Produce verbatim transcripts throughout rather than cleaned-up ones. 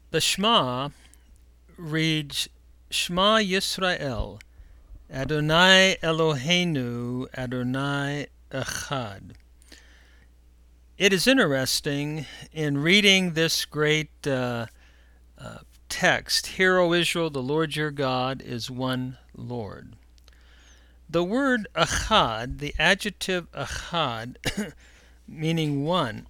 The Shema reads, Shema Yisrael, Adonai Eloheinu, Adonai Echad. It is interesting in reading this great uh, uh, text, Hear, O Israel, the Lord your God is one Lord. The word Echad, the adjective Echad, meaning one,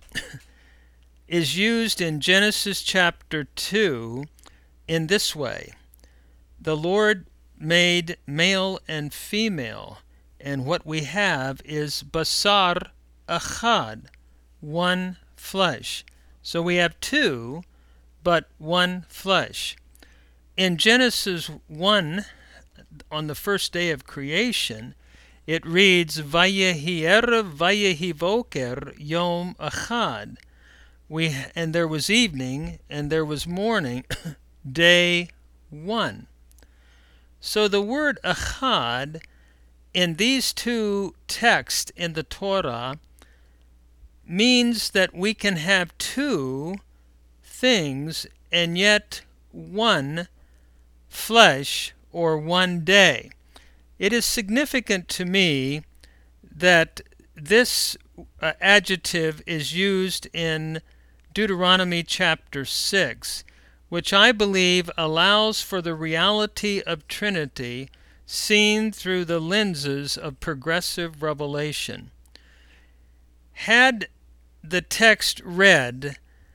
is used in Genesis chapter two in this way. The Lord made male and female, and what we have is basar echad, one flesh. So we have two, but one flesh. In Genesis one, on the first day of creation, it reads, Vayehi erev vayehi voker yom echad. We, and there was evening, and there was morning, day one. So the word echad in these two texts in the Torah means that we can have two things and yet one flesh or one day. It is significant to me that this uh, adjective is used in Deuteronomy chapter six, which I believe allows for the reality of Trinity seen through the lenses of progressive revelation. Had the text read,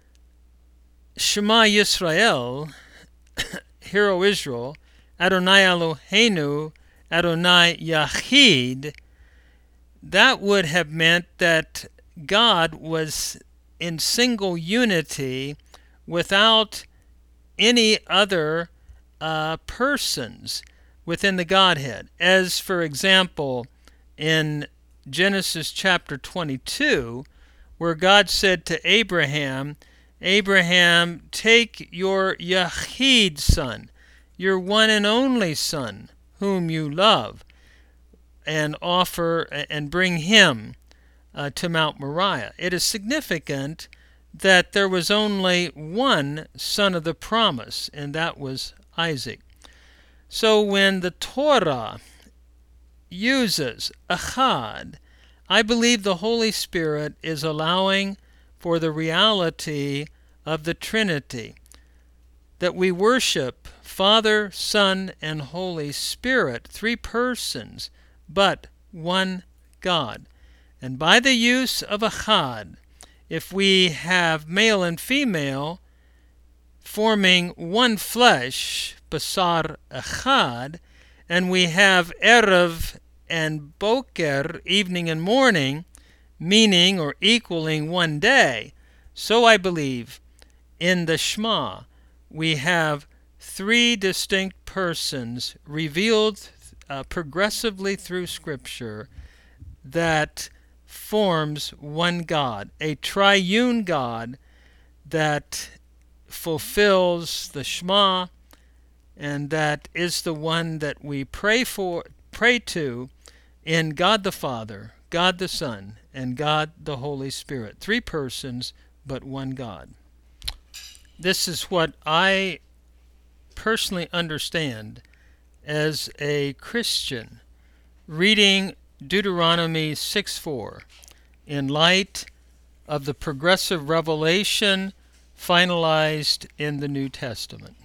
Shema Yisrael, Hear, O Israel, Adonai Eloheinu, Adonai Yachid, that would have meant that God was in single unity without any other uh, persons within the Godhead. As, for example, in Genesis chapter twenty-two, where God said to Abraham, Abraham, take your Yachid son, your one and only son, whom you love, and offer and bring him uh, to Mount Moriah. It is significant that there was only one son of the promise, and that was Isaac. So when the Torah uses echad, I believe the Holy Spirit is allowing for the reality of the Trinity, that we worship Father, Son, and Holy Spirit, three persons, but one God. And by the use of echad, if we have male and female forming one flesh, basar echad, and we have erev and boker, evening and morning, meaning or equaling one day, so I believe in the Shema we have three distinct persons revealed uh, progressively through Scripture that forms one God, a triune God that fulfills the Shema, and that is the one that we pray for, pray to in God the Father, God the Son, and God the Holy Spirit. Three persons, but one God. This is what I personally understand as a Christian reading Deuteronomy six four in light of the progressive revelation finalized in the New Testament.